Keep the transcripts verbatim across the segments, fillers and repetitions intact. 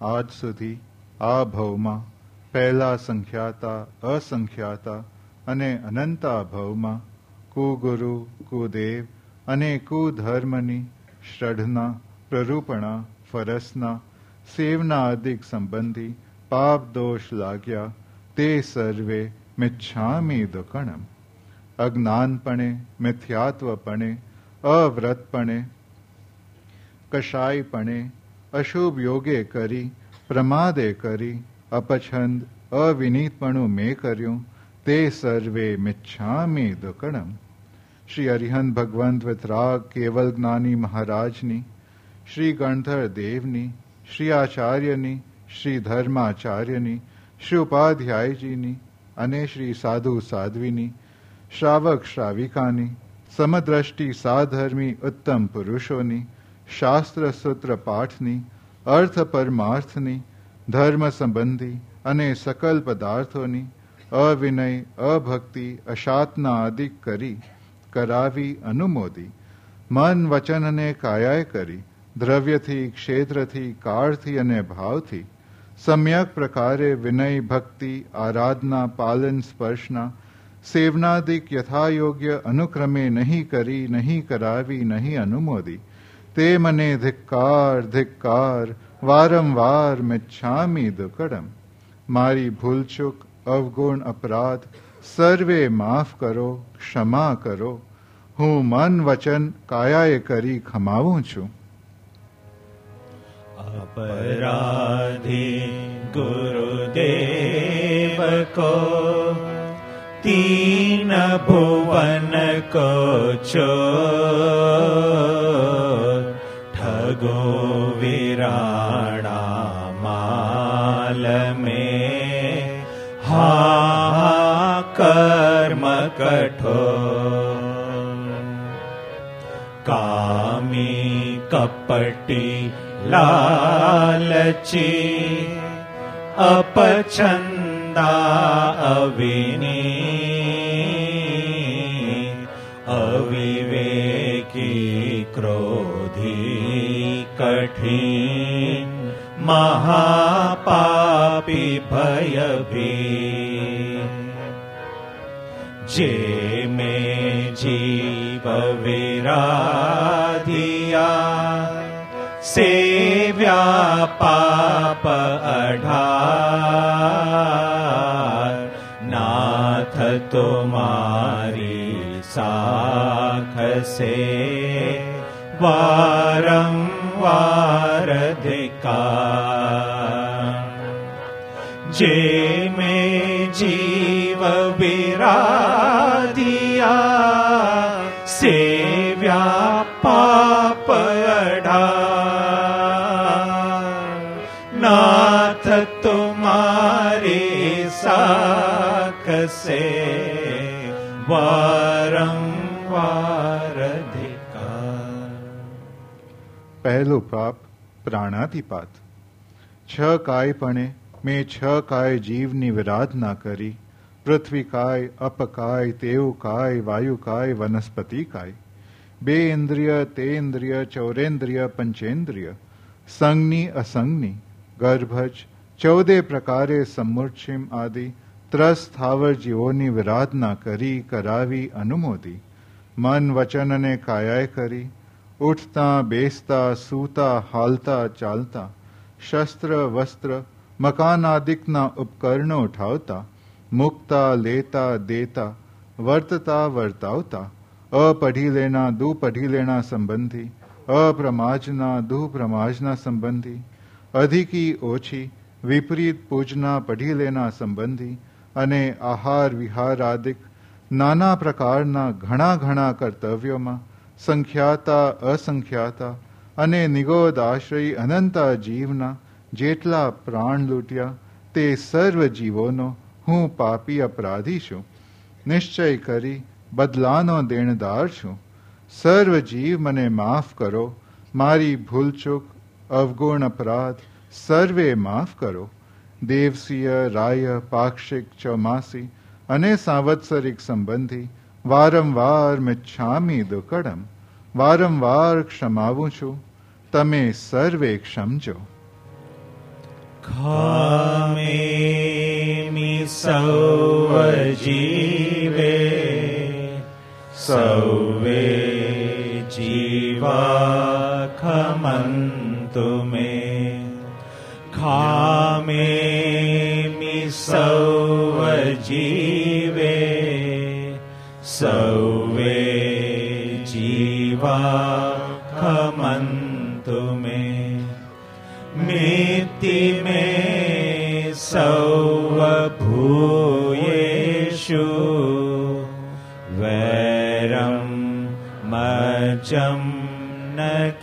આજ સુધી આ ભવમાં પહેલા સંખ્યાતા અસંખ્યાતા અને અનંતા ભવમાં કુગુરુ કુદેવ અને કુધર્મની શ્રદ્ધના પ્રરૂપણા ફરસના સેવના અધિક સંબંધી પાપ દોષ લાગ્યા તે સર્વે મિચ્છામી દુકણમ. અજ્ઞાનપણે મિથ્યાત્વપણે અવ્રતપણે કશાયપણે અશુભ યોગે કરી પ્રમાદે કરી અપછંદ અવિનીતપણું મેં કર્યું તે સર્વે મિચ્છામી દુકણમ. શ્રી અરિહંત ભગવંત વિતરાગ કેવલ જ્ઞાની મહારાજની, શ્રી ગણધર દેવની, શ્રી આચાર્યની, શ્રી ધર્માચાર્યની, શ્રી ઉપાધ્યાયજીની અને શ્રી સાધુ સાધ્વીની, શ્રાવક શ્રાવિકાની, સમદ્રષ્ટિ સાધર્મી ઉત્તમ પુરુષોની, શાસ્ત્ર સૂત્ર પાઠની, અર્થ પરમાર્થની, ધર્મ સંબંધી અને સકલ પદાર્થોની અવિનય અભક્તિ અશાતના અધિક કરી કરાવી અનુમોદી મન વચન અને કાયાએ કરી દ્રવ્યથી ક્ષેત્રથી કાળથી અને ભાવથી સમ્યક પ્રકારે વિનય ભક્તિ આરાધના પાલન સ્પર્શના સેવનાદિક યથાયોગ્ય અનુક્રમે નહીં કરી નહીં કરાવી નહીં અનુમોદી તે મને ધિક્કાર ધિક્કાર વારંવાર મિચ્છામી દુકડમ. મારી ભૂલચૂક અવગુણ અપરાધ સર્વે માફ કરો, ક્ષમા કરો. હું મન વચન કાયાએ કરી ખમાવું છું. अपराधी गुरुदेव को तीन भुवन को चोर ठगो विराणा माल में हा कर्म कठोर कामी कपटी लालची अपछंदा अविनी अविवेकी क्रोधी कठिन महापापी भयभी जे में जीव विराधिया सेव्या पाप अढार नाथ तुम्हारी साख से वारंवार धिक्कार जे में जीव विराधिया सेव्या पाप नाथ तुम्हारी साख से वारंवार धिक्कार. પહેલું પાપ પ્રાણાતિપાત. છ કાયપણે મેં છ કાય જીવની વિરાધના કરી. પૃથ્વી કાય, અપકાય, તેવ કાય, વાયુ કાય, વનસ્પતિ કાય. બે ઇન્દ્રિય, તે ઇન્દ્રિય, ચૌરેન્દ્રિય, પંચેન્દ્રિય, સંગની અસંગની, ગર્ભજ, ચૌદે પ્રકારે સમૂર્છિમ આદિ ત્રસ સ્થાવર જીવોની વિરાધના કરી કરાવી અનુમોદી મન વચન અને કાયાએ કરી ઉઠતા બેસતા સૂતા હાલતા ચાલતા શસ્ત્ર વસ્ત્ર મકાનાદિકના ઉપકરણો ઉઠાવતા મુકતા લેતા દેતા વર્તતા વર્તાવતા અપઢી લેના દુપઢી લેના સંબંધી અપ્રમાજના દુપ્રમાજના સંબંધી અધિકી ઓછી વિપરીત પૂજના પઢી લેના સંબંધી અને આહાર વિહાર આદિક નાના પ્રકારના ઘણા ઘણા કર્તવ્યોમાં સંખ્યાતા અસંખ્યાતા અને નિગોદ આશ્રયી અનંતા જીવના જેટલા પ્રાણ લૂંટ્યા તે સર્વ જીવોનો હું પાપી અપરાધી છું. નિશ્ચય કરી બદલાનો દેણદાર છું. સર્વ જીવ મને માફ કરો. મારી ભૂલચૂક અવગુણ અપરાધ સર્વે માફ કરો. દેવસીય રાય પાક્ષિક ચોમાસી અને સાવત્સરિક સંબંધી વારંવાર મિચ્છામી દુકડમ વારંવાર ક્ષમાવું છું. તમે સર્વે ક્ષમજો. ખામેમિ સૌ જીવે સૌવે જીવા ખમંતુ મે ખામેમિ સૌ જીવે સૌવે જીવા ખમંતુ મે મિતિ મે સૌ ભૂયેષુ વૈરમ મજ્જમ ન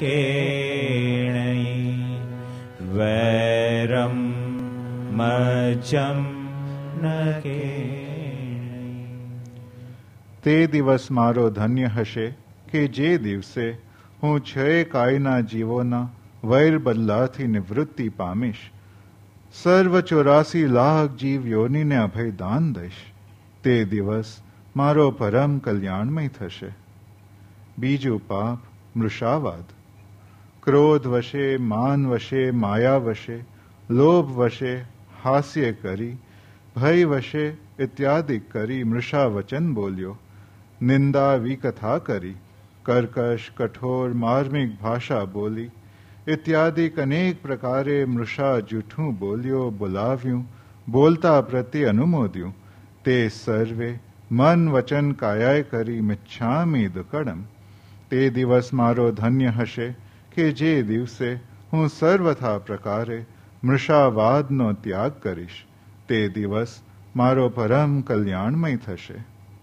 કેણયી વૈરમ મજ્જમ ન કેણયી. તે દિવસ મારો ધન્ય હશે કે જે દિવસે હું છ કાયના જીવોના વૈર બદલાથી નિવૃત્તિ પામીશ. સર્વ ચોરાસી લાખ જીવ યોનિને અભયદાન દઈશ. તે દિવસ મારો પરમ કલ્યાણમય થશે. બીજું પાપ મૃષાવાદ. ક્રોધ વશે, માન વશે, માયા વશે, લોભ વશે, હાસ્ય કરી, ભય વશે ઇત્યાદિ કરી મૃષા વચન બોલ્યો. નિંદા વિકથા કરી, કર્કશ કઠોર માર્મિક ભાષા બોલી, ઇત્યાદિક અનેક પ્રકારે મૃષા જૂઠું બોલ્યો, બોલાવ્યું, બોલતા પ્રત્યે અનુમોદ્યું. તે સર્વે મન વચન કાયાય કરી મિચ્છામિ દુકડમ. તે દિવસ મારો ધન્ય હશે કે જે દિવસે હું સર્વથા પ્રકારે મૃષાવાદનો ત્યાગ કરીશ. તે દિવસ મારો પરમ કલ્યાણમય થશે.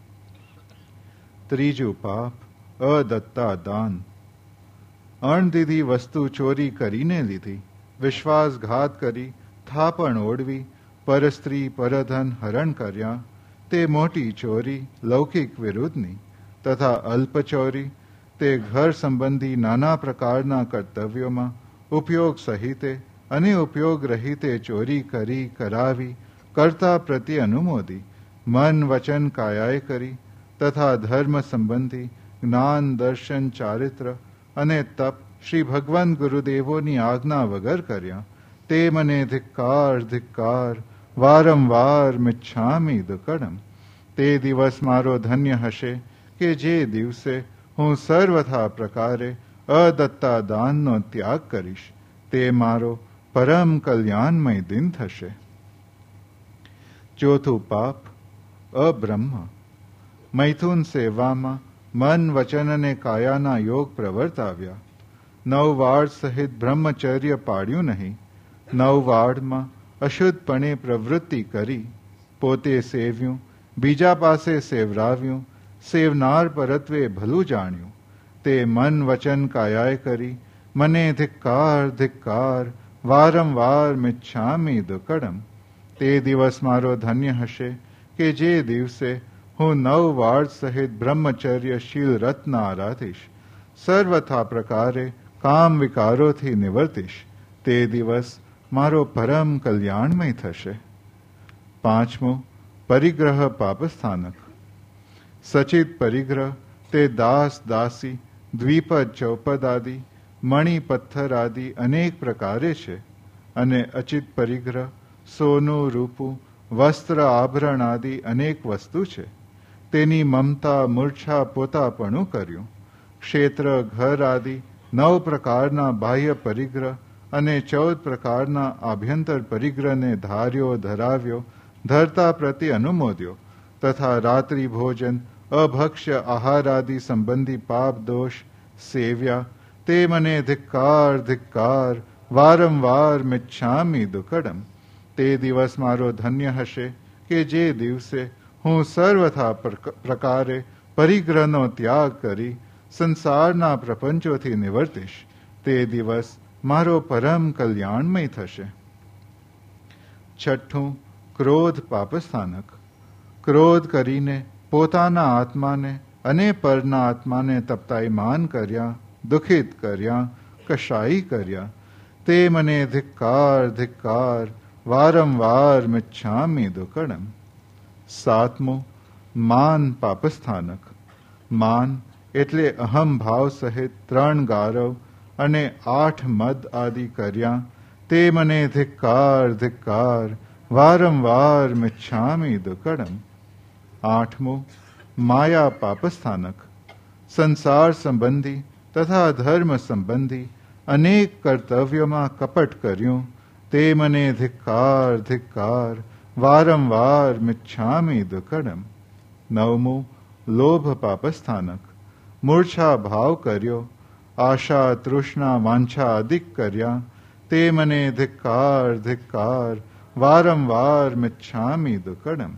ત્રીજું પાપ અદત્તા દાન. અણદીધી વસ્તુ ચોરી કરીને લીધી, વિશ્વાસઘાત કરી, થાપણ ઓળવી, પરસ્ત્રી પરધન હરણ કર્યા, તે મોટી ચોરી લૌકિક વિરુદ્ધની. તથા અલ્પચોરી તે ઘર સંબંધી નાના પ્રકારના કર્તવ્યોમાં ઉપયોગ સહિતે અને ઉપયોગ રહિતે ચોરી કરી, કરાવી, કરતા પ્રત્યે અનુમોદી, મન વચન કાયાય કરી, તથા ધર્મ સંબંધી જ્ઞાન દર્શન ચારિત્ર અને તપ શ્રી ભગવાન ગુરુદેવોની આજ્ઞા વગર કર્યા. તે મને ધિક્કાર ધિક્કાર વારંવાર મિચ્છામિ દુકડમ. તે દિવસ મારો ધન્ય હશે કે જે દિવસે હું સર્વથા પ્રકારે અદત્તા દાનનો ત્યાગ કરીશ. તે મારો પરમ કલ્યાણમય દિન થશે. ચોથું પાપ અબ્રહ્મ. મૈથુન સેવામાં મન વચન અને કાયાના યોગ પ્રવર્તાવ્યા. નવ વાળ સહિત બ્રહ્મચર્ય પાડ્યું નહીં. નવ વાળમાં અશુદ્ધપણે પ્રવૃત્તિ કરી, પોતે સેવ્યું, બીજા પાસે સેવરાવ્યું, સેવનાર પરત્વે ભલું જાણ્યું. તે મન વચન કાયાય કરી મને ધિક્કાર ધિક્કાર વારંવાર મિચ્છામિ દુકડમ. તે દિવસ મારો ધન્ય હશે કે જે દિવસે હું નવ વાળ સહિત બ્રહ્મચર્યશીલ રત્ન આરાધીશ. સર્વથા પ્રકારે કામ વિકારોથી નિવર્તીશ. તે દિવસ મારો પરમ કલ્યાણમય થશે. પાંચમું પરિગ્રહ પાપસ્થાનક. સચિત પરિગ્રહ તે દાસ દાસી દ્વિપદ ચૌપદ આદિ મણિ પથ્થર આદિ અનેક પ્રકારે છે. અને અચિત પરિગ્રહ સોનું રૂપું વસ્ત્ર આભરણ આદિ અનેક વસ્તુ છે. તેની મમતા મૂર્છા પોતાપણું કર્યું. ક્ષેત્ર ઘર આદિ નવ પ્રકારના બાહ્ય પરિગ્રહ અને ચૌદ પ્રકારના આભ્યંતર પરિગ્રહને ધાર્યો, ધરાવ્યો, ધરતા પ્રતિ અનુમોદ્યો. તથા રાત્રિ ભોજન અભક્ષ્ય આહારાદિ સંબંધી પાપ દોષ સેવ્યા. તે મને ધિક્કાર ધિક્કાર વારંવાર મિચ્છામિ દુકડમ. તે દિવસ મારો ધન્ય હશે કે જે દિવસે હું સર્વથા પ્રકારે પરિગ્રહનો ત્યાગ કરી સંસારના પ્રપંચોથી નિવર્તીશ. તે દિવસ મારો પરમ કલ્યાણમય થશે. છઠ્ઠું ક્રોધ પાપસ્થાનક. ક્રોધ કરીને પોતાના આત્માને અને પરના આત્માને તપ્તાયમાન કર્યા, દુઃખિત કર્યા, કશાયી કર્યા. તે મને ધિક્કાર ધિક્કાર વારંવાર મિચ્છામિ દુકડમ. સાતમું માન પાપસ્થાનક. માન એટલે અહમ ભાવ સહિત ત્રણ ગારવ અને આઠ મદ આદિ કર્યા. તે મને ધિક્કાર ધિક્કાર વારંવાર મિચ્છામિ દુક્કડમ. આઠમું માયા પાપસ્થાનક. સંસાર સંબંધી તથા ધર્મ સંબંધી અનેક કર્તવ્યોમાં કપટ કર્યું, તે મને ધિક્કાર ધિક્કાર વારંવાર મિચ્છામિ દુક્કડમ. નવમું લોભ પાપસ્થાનક. મૂર્છા ભાવ કર્યો, આશા તૃષ્ણા વાંછા અધિક કર્યા, તે મને ધિક્કાર ધિક્કાર વારંવાર મિચ્છામિ દુક્કડમ.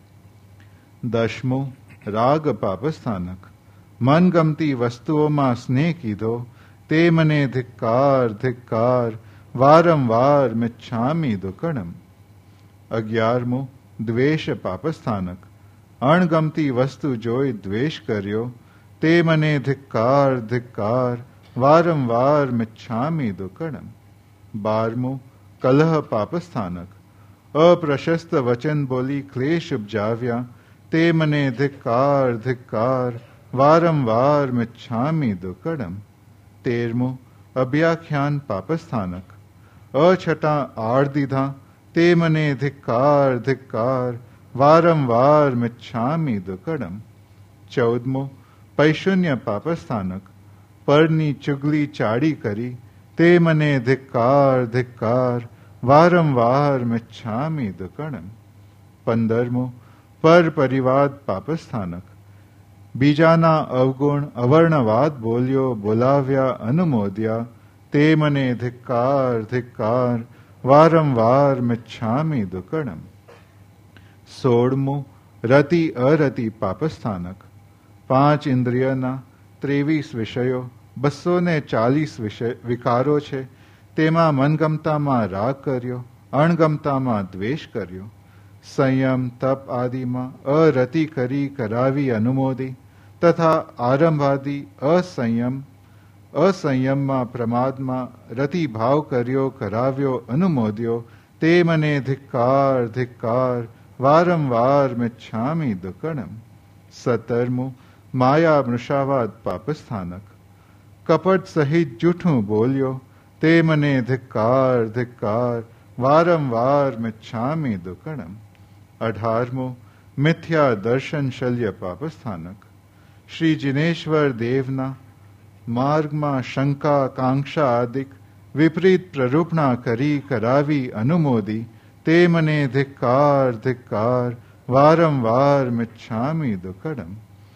દશમું રાગ પાપસ્થાનક. મનગમતી વસ્તુઓમાં સ્નેહ કીધો, તે મને ધિક્કાર ધિક્કાર વારંવાર મિચ્છામિ દુક્કડમ. અગિયારમું દ્વેષ પાપસ્થાનક. અણગમતી વસ્તુ જોઈ દ્વેષ કર્યો, તે મને ધિક્કાર ધિક્કાર વારંવાર મિચ્છામિ દુક્કડમ. બારમું કલહ પાપસ્થાનક. અપ્રશસ્ત વચન બોલી ક્લેશ ઉપજાવ્યા, તે મને ધિક્કાર ધિક્કાર વારંવાર મિચ્છામિ દુક્કડમ. તેરમું અભ્યાખ્યાન પાપસ્થાનક. અછટા આડ દીધા, તે મને ધિક્કાર ધિક્કાર વારંવાર મિચ્છામિ દુક્કડમ. ચૌદમું પૈશુન્ય પાપસ્થાનક. પરની ચુગલી ચાડી કરી, તે મને ધિક્કાર ધિક્કાર વારંવાર મિચ્છામિ દુક્કડમ. પંદરમું પર પરિવાદ પાપસ્થાનક. બીજાના અવગુણ અવર્ણવાદ બોલ્યો બોલાવ્યા અનુમોદ્યા, તે મને ધિક્કાર ધિક્કાર વારંવાર મિચ્છામિ દુક્કડમ. સોળમું રતિ અરતિ પાપસ્થાનક. પાંચ ઇન્દ્રિયના ત્રેવીસ વિષયો, બસો ને ચાલીસ વિષય વિકારો છે, તેમાં મનગમતામાં રાગ કર્યો, અણગમતામાં દ્વેષ કર્યો. સંયમ તપ આદિમાં અરતિ કરી કરાવી અનુમોદી, તથા આરંભાદી અસંયમ અસંયમમાં પ્રમાદમાં રતિભાવ કર્યો કરાવ્યો અનુમોદ્યો, તે મને ધિક્કાર ધિક્કાર વારંવાર મિચ્છામિ દુક્કડમ. સત્તરમું માયા મૃષાવાદ પાપસ્થાનક. કપટ સહિત જૂઠું બોલ્યો, તે મને ધિક્કાર ધિક્કાર વારંવાર મિચ્છામિ દુક્કડમ. અઢારમું મિથ્યા દર્શન શલ્ય પાપસ્થાનક. શ્રી જિનેશ્વર દેવના માર્ગમાં શંકા કાંક્ષા આદિક વિપરીત પ્રરૂપણા કરી કરાવી અનુમોદી, તે મને ધિક્કાર ધિક્કાર વારંવાર મિચ્છામિ દુક્કડમ.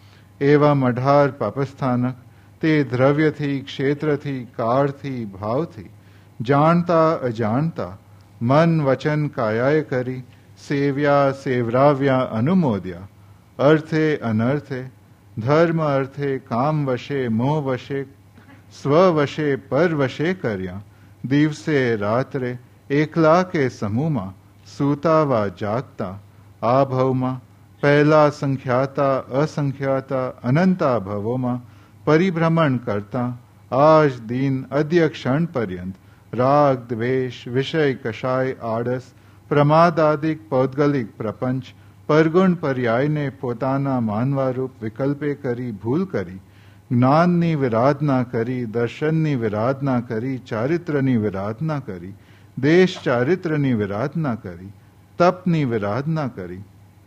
એવા અઢાર પાપસ્થાનક તે દ્રવ્યથી ક્ષેત્રથી કાળથી ભાવથી જાણતા અજાણતા મન વચન કાયાએ કરી સેવ્યા સેવરાવ્યા અનુમોદ્યા, અર્થે અનર્થે ધર્મ અર્થે કામ વશે મોહ વશે સ્વ વશે પર વશે કર્યા, દિવસે રાત્રે એકલા કે સમૂહમાં સૂતા વા જાગતા, આ ભવમાં પહેલા સંખ્યાતા અસંખ્યાતા અનંતા ભવોમાં પરિભ્રમણ કરતા, આજ દિન અદ્ય ક્ષણ પર્યંત રાગ દ્વેષ વિષય કષાય આળસ પ્રમાદાદિક પૌદ્ગલિક પ્રપંચ પરગુણ પર્યાયને પોતાના માનવારૂપ વિકલ્પે કરી ભૂલ કરી, જ્ઞાનની વિરાધના કરી, દર્શનની વિરાધના કરી, ચારિત્રની વિરાધના કરી, દેશ ચારિત્રની વિરાધના કરી, તપની વિરાધના કરી,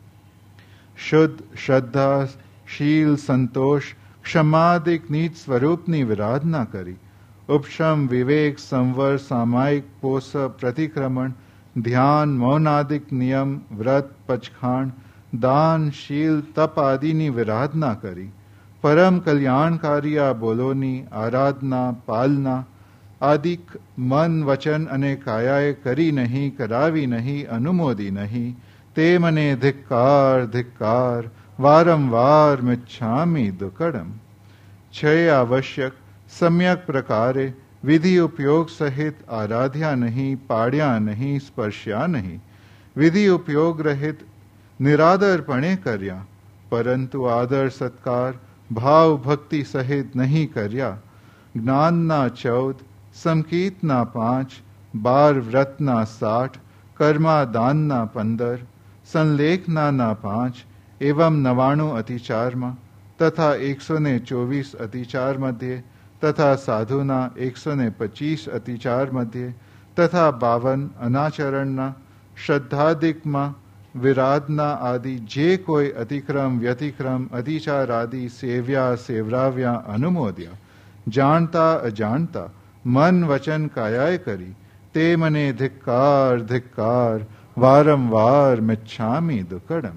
શુદ્ધ શ્રદ્ધા શીલ સંતોષ ક્ષમાદિક નીચ સ્વરૂપની વિરાધના કરી, ઉપશમ વિવેક સંવર સામાયિક પોષ પ્રતિક્રમણ ધ્યાન મૌનાદિક નિયમ વ્રત પચખાણ દાન શીલ તપ આદિની વિરાધના કરી, પરમ કલ્યાણકારી આ બોલોની આરાધના પાલના આદિક મન વચન અને કાયાએ કરી નહીં કરાવી નહીં અનુમોદી નહીં, તે મને ધિક્કાર ધિક્કાર વારંવાર મિચ્છામિ દુક્કડમ. છે આવશ્યક સમ્યક પ્રકારે વિધિ ઉપયોગ સહિત આરાધ્યા નહીં, પાડ્યા નહીં, સ્પર્શ્યા નહીં, વિધિ ઉપયોગ રહિત નિરાદરપણે કર્યા, પરંતુ આદર સત્કાર ભાવ ભક્તિ સહિત નહીં કર્યા. જ્ઞાનના ચૌદ, સંકીતના પાંચ, બાર વ્રતના સાઠ, કર્માદાનના પંદર, સંલેખનાના પાંચ, એવમ નવાણું અતિચારમાં તથા એકસો ને ચોવીસ અતિચાર મધ્યે તથા સાધુના એકસો ને પચીસ અતિચાર મધ્યે તથા બાવન અનાચરણના શ્રદ્ધાદિકમાં વિરાધના આદિ જે કોઈ અતિક્રમ વ્યતિક્રમ અતિચાર આદિ સેવ્યા સેવરાવ્યા અનુમોદ્યા જાણતા અજાણતા મન વચન કાયાએ કરી તે મને ધિક્કાર ધિક્કાર વારંવાર મિચ્છામિ દુક્કડમ.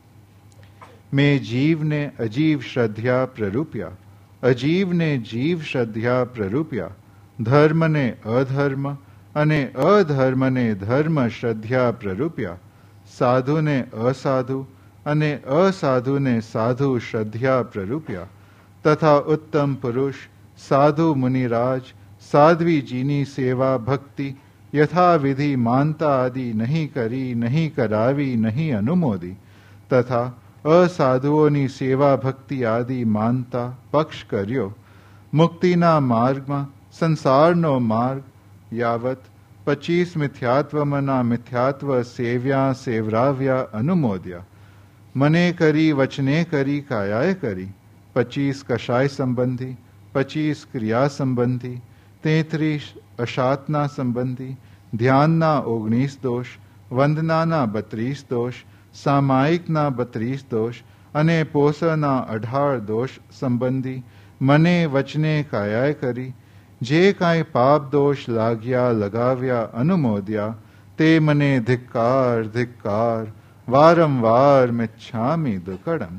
મેં જીવને અજીવ શ્રદ્ધા પ્રરૂપ્યા, અજીવને જીવ શ્રદ્ધા પ્રરૂપ્યા, ધર્મને અધર્મ અને અધર્મને ધર્મ શ્રદ્ધા પ્રરૂપ્યા, સાધુને અસાધુ અને અસાધુને સાધુ શ્રદ્ધા પ્રરૂપ્યા, તથા ઉત્તમ પુરુષ સાધુ મુનિરાજ સાધ્વીજીની સેવા ભક્તિ યથાવિધિ માનતા આદિ નહીં કરી નહીં કરાવી નહીં અનુમોદી, તથા અસાધુઓની સેવા ભક્તિ આદિ માનતા પક્ષ કર્યો, મુક્તિના માર્ગમાં સંસારનો માર્ગ યાવત પચીસ મિથ્યાત્વમના મિથ્યાત્વ સેવ્યા સેવરાવ્યા અનુમોદ્યા, મને કરી વચને કરી કાયાએ કરી, પચીસ કષાય સંબંધી, પચીસ ક્રિયા સંબંધી, તેત્રીસ અશાતના સંબંધી, ધ્યાનના ઓગણીસ દોષ, વંદનાના બત્રીસ દોષ, સામાયિકના બત્રીસ દોષ અને પોષના અઢાર દોષ સંબંધી મને વચને કાયાએ કરી, જે કાંઈ પાપ દોષ લાગ્યા લગાવ્યા અનુમોદ્યા તે મને ધિક્કાર ધિક્કાર વારંવાર મિચ્છામિ દુક્કડમ.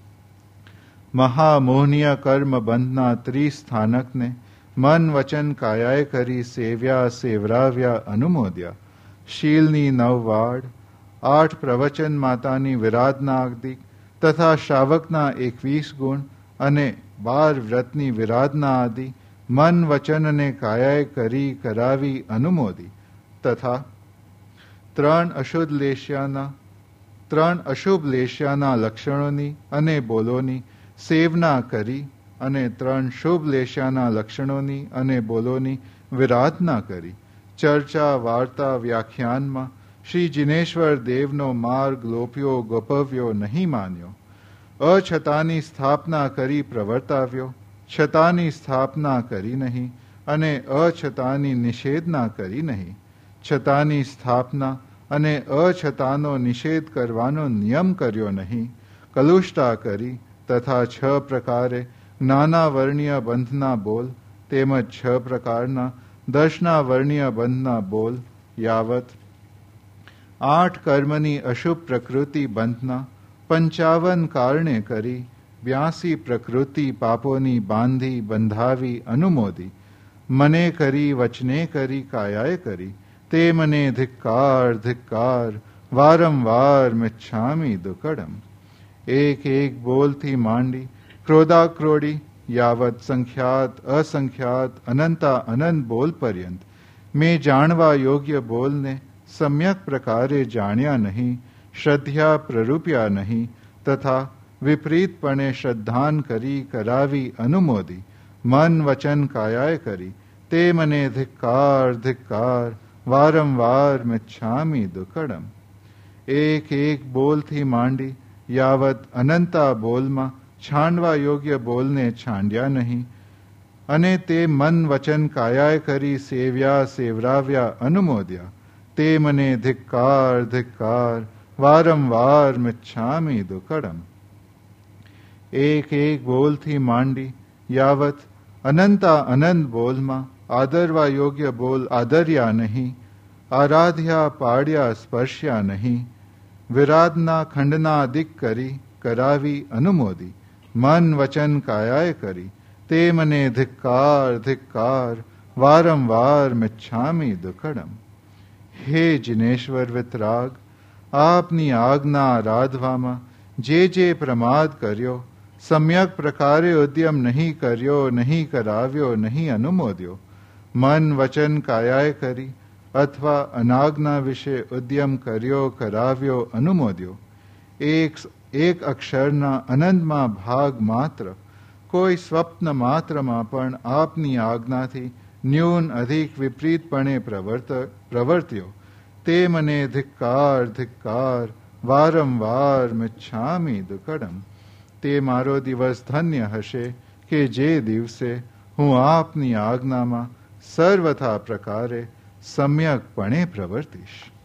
મહામોહનીય કર્મ બંધના ત્રિસ્થાનકને મન વચન કાયાએ કરી સેવ્યા સેવરાવ્યા અનુમોદ્યા, શીલની નવ વાડ, આઠ પ્રવચન માતાની વિરાધનાદિક તથા શ્રાવકના એકવીસ ગુણ અને બાર વ્રતની વિરાધના આદિ મન વચન અને કાયાએ કરી કરાવી અનુમોદી, તથા ત્રણ અશુદ્ધ લેશ્યાના ત્રણ અશુભ લેશ્યાના લક્ષણોની અને બોલોની સેવના કરી અને ત્રણ શુભ લેશ્યાના લક્ષણોની અને બોલોની વિરાધના કરી, ચર્ચા વાર્તા વ્યાખ્યાનમાં શ્રી જિનેશ્વર દેવનો માર્ગ લોપ્યો ગોપવ્યો નહીં માન્યો, અછતાની સ્થાપના કરી પ્રવર્તાવ્યો, છતાની સ્થાપના કરી નહીં અને અછતાની નિષેધના કરી નહીં, છતાની સ્થાપના અને અછતાનો નિષેધ કરવાનો નિયમ કર્યો નહીં, કલુષ્ટા કરી તથા છ પ્રકારે જ્ઞાના વર્ણ્ય બંધના બોલ તેમજ છ પ્રકારના દર્શના વર્ણ્ય બંધના બોલ યાવત આઠ કર્મની અશુભ પ્રકૃતિ બંધના પંચાવન કારણે કરી બ્યાસી પ્રકૃતિ પાપોની બાંધી બંધાવી અનુમોદી, મને કરી વચને કરી કાયાએ કરી તે મને ધિક્કાર ધિક્કાર વારંવાર મિચ્છામિ દુક્કડમ. એક એક બોલથી માંડી ક્રોધાક્રોડી યાવત સંખ્યાત અસંખ્યાત અનંતા અનંત બોલ પર્યંત મેં જાણવા યોગ્ય બોલને સમ્યક પ્રકારે જાણ્યા નહીં, શ્રદ્ધા પ્રરૂપ્યા નહીં, તથા વિપરીતપણે શ્રદ્ધાન કરી કરાવી અનુમોદી, મન વચન કાયાએ કરી તે મને ધિક્કાર ધિક્કાર વારંવાર મિચ્છામિ દુક્કડમ. એક એક બોલથી માંડી યાવત અનંતા બોલમાં છાંડવા યોગ્ય બોલને છાંડ્યા નહીં અને તે મન વચન કાયાએ કરી સેવ્યા સેવરાવ્યા અનુમોદ્યા તે મને ધિક્કાર ધિક્કાર વારંવાર મિચ્છામિ દુક્કડમ. એક એક બોલથી માંડી યાવત અનંતા અનંત બોલમાં આદરવા યોગ્ય બોલ આદર્યા નહીં, આરાધ્યા પાડ્યા સ્પર્શ્યા નહીં, વિરાધના ખંડના અધિક કરી કરાવી અનુમોદી, મન વચન કાયાએ કરી તે મને ધિક્કાર ધિક્કાર વારંવાર મિચ્છામિ દુક્કડમ. હે જિનેશ્વર વિતરાગ, આપની આજ્ઞા આરાધવામાં જે જે પ્રમાદ કર્યો, સમ્યક પ્રકારે ઉદ્યમ નહીં કર્યો નહીં કરાવ્યો નહીં અનુમોદ્યો, મન વચન કાયાએ કરી અથવા અનાજ્ઞા વિશે ઉદ્યમ કર્યો કરાવ્યો અનુમોદ્યો, એક એક અક્ષરના અનંતમાં ભાગ માત્ર કોઈ સ્વપ્ન માત્રમાં પણ આપની આજ્ઞાથી ન્યૂન અધિક વિપરીતપણે પ્રવર્ત પ્રવર્ત્યો તે મને ધિક્કાર ધિક્કાર વારંવાર મિચ્છામિ દુક્કડમ. તે મારો દિવસ ધન્ય હશે કે જે દિવસે હું આપની આજ્ઞામાં સર્વથા પ્રકારે સમ્યકપણે પ્રવર્તીશ.